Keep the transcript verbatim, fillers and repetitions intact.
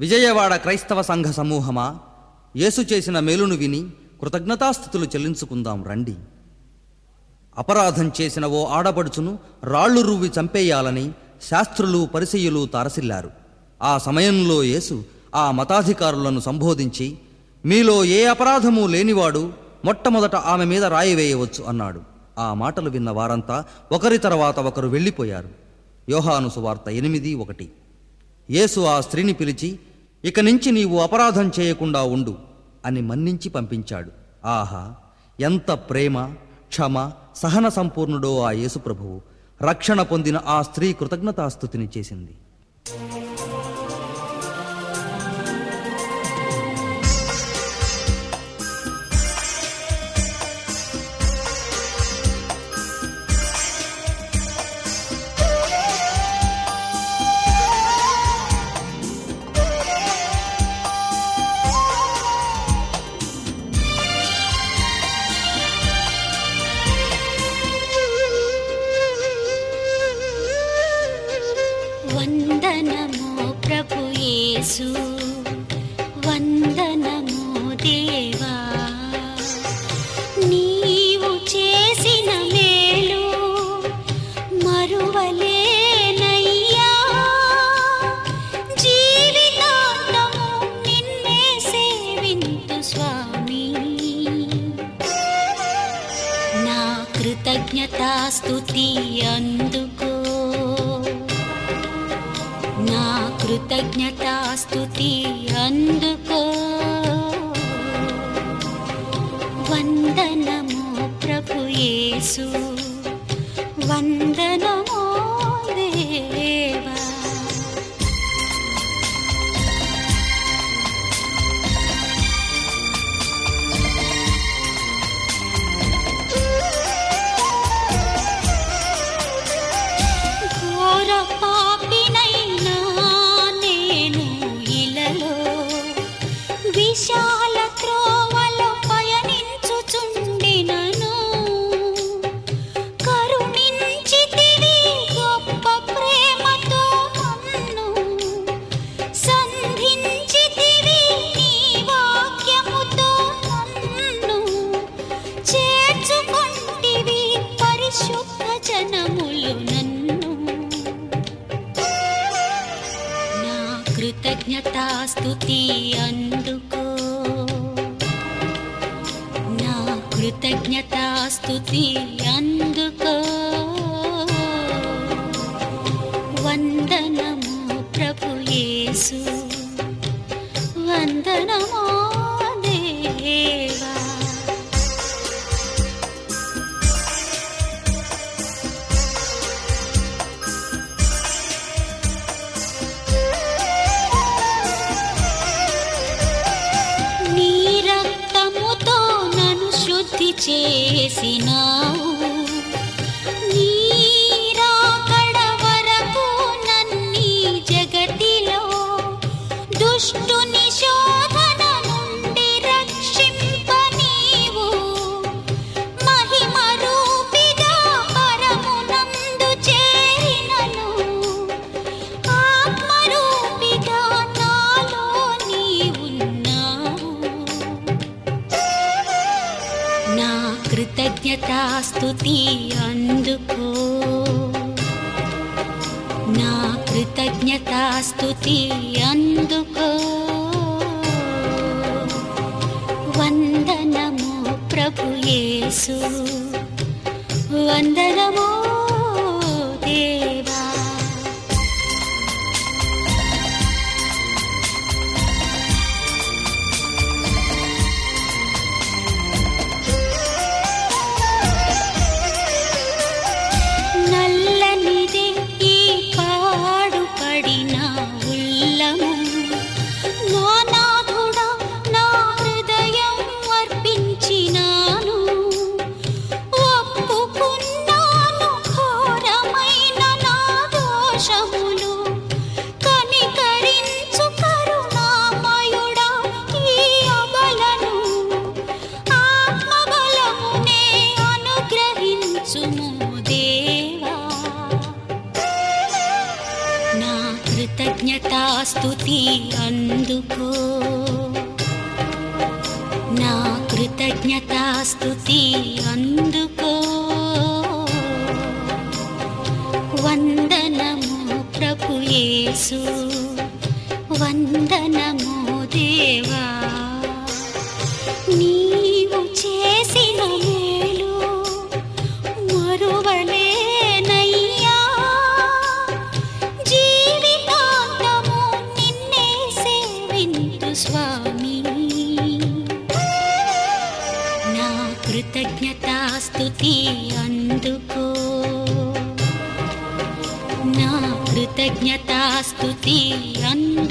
విజయవాడ క్రైస్తవ సంఘ సమూహమా, యేసు చేసిన మేలును విని కృతజ్ఞతాస్థుతులు చెల్లించుకుందాం రండి. అపరాధం చేసిన ఓ ఆడపడుచును రాళ్లు రువ్వి చంపేయాలని శాస్త్రులు పరిసయ్యులు తారసిల్లారు. ఆ సమయంలో యేసు ఆ మతాధికారులను సంబోధించి, మీలో ఏ అపరాధము లేనివాడు మొట్టమొదట ఆమె మీద రాయి వేయవచ్చు అన్నాడు. ఆ మాటలు విన్న వారంతా ఒకరి తర్వాత ఒకరు వెళ్ళిపోయారు. యోహాను సువార్త ఎనిమిది ఒకటి. యేసు ఆ స్త్రీని పిలిచి, ఇక నుంచి నీవు అపరాధం చేయకుండా ఉండు అని మన్నించి పంపించాడు. ఆహా, ఎంత ప్రేమ, క్షమ, సహన సంపూర్ణుడో ఆ యేసు ప్రభువు! రక్షణ పొందిన ఆ స్త్రీ కృతజ్ఞతాస్తుతిని చేసింది. వందనము ప్రభు యేసు, వందనము దేవా, నీవు చేసిన మేలు మరువలేనయ్యా. జీవితాంతము నిన్నే సేవింతు స్వామి. నా కృతజ్ఞతాస్తుతి అందుకో, నా కృతజ్ఞతాస్తుతి అందుకో. వందనము ప్రభు యేసు, వందనము దేవా. ఘోర పాపినైనా నేను ఇలలో విశాల త్రోవలో పయనించుచుండినను, కరుణించితివి గొప్ప ప్రేమతో నన్ను, సంధించితివి నీ వాక్యముతో నన్ను, చేర్చుకొంటివి పరిశుద్ధ జనములు నన్ను. నా కృతజ్ఞతాస్తుతి అందుకో, నా కృతజ్ఞతాస్తుతి అందుకో. వందనము ప్రభు యేసు, వందనము దేవా. నీ రక్తముతో నన్ను శుద్ధి చేసినావు, నీ రాకడ వరకు నన్నీ జగతిలో దుష్టుని శోధన నుండి రక్షింప నీవు. మహిమ రూపిగా పరమునందు చేరినను, ఆత్మరూపిగా నాలో నీవున్నావు. నా కృతజ్ఞతాస్తుతి అందుకో, నా కృతజ్ఞతాస్తుతి అందుకో. వందనము ప్రభు యేసు, వందనము దేవా. నల్లనిదే ఈ పాడుపడిన ఉల్లము, నా నాథుడా నా హృదయం అర్పించినాను. ఒప్పుకున్నాను అందుకో నా కృతజ్ఞతాస్తుతి అందుకో వందనము ప్రభు యేసు వందనము దేవా నీవు చేసిన మేలు మరువలేనయ్యా జీవితాంతము నిన్నే సేవింతు స్వామి నా కృతజ్ఞతాస్తుతి అందుకో నా కృతజ్ఞతాస్తుతి అందుకో